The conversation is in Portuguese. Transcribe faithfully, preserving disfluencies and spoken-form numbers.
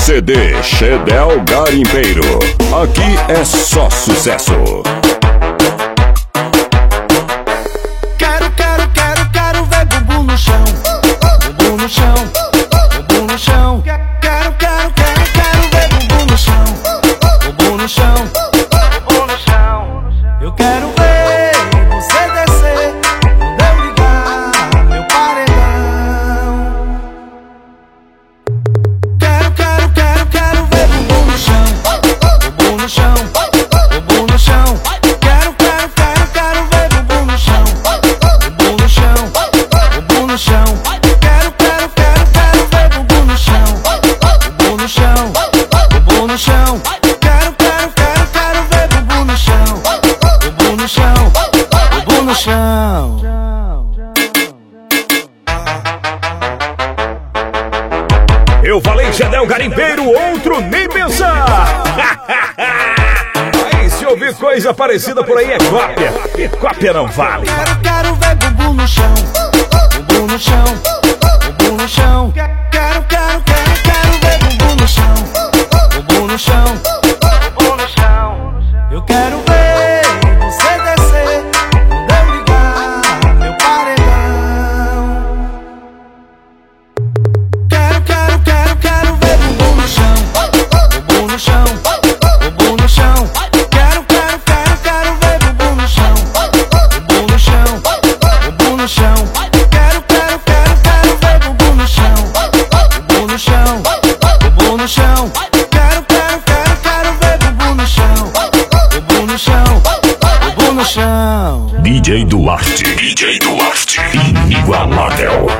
C D Chedel Garimpeiro. Aqui é só sucesso. Quero, quero, quero, quero ver bumbum no chão. Bumbum no chão, bumbum no chão. Quero, quero, quero, quero ver bumbum no chão. Bumbum no chão, bumbum no chão. Eu quero ver você descer quando eu ligar meu paredão. Quero, quero, quero, quero ver bumbum no chão. Bumbum no chão, bumbum no chão. Quero, quero, quero, quero ver bumbum no chão. Bumbum no chão, bumbum no chão. Quero, quero, quero, quero ver bumbum no chão. Bumbum no chão, bumbum no chão. Quero, quero, quero, quero ver bumbum no chão. Bumbum no chão, bumbum no chão. Eu falei Chedel Garimpeiro, outro nem pensar. Aí se ouvir coisa parecida por aí é cópia. E cópia não vale. Quero, quero ver bumbum no chão. Bumbum no chão, bumbum no chão. Quero, quero, quero, quero ver bumbum no chão. Bumbum no chão, bumbum no chão. Eu quero ver você descer quando eu ligar meu paredão. Quero, quero, quero, quero ver bumbum no chão. Bumbum no chão, bumbum no chão. Quero, quero, quero, quero ver bumbum no chão. Bumbum no chão, bumbum no chão. Quero, quero, quero, quero ver bumbum no chão. Bumbum no chão, bumbum no chão. Quero, quero, quero, quero ver bumbum no chão. Bumbum no chão, bumbum no chão. D J Duarte, D J Duarte, inigualável.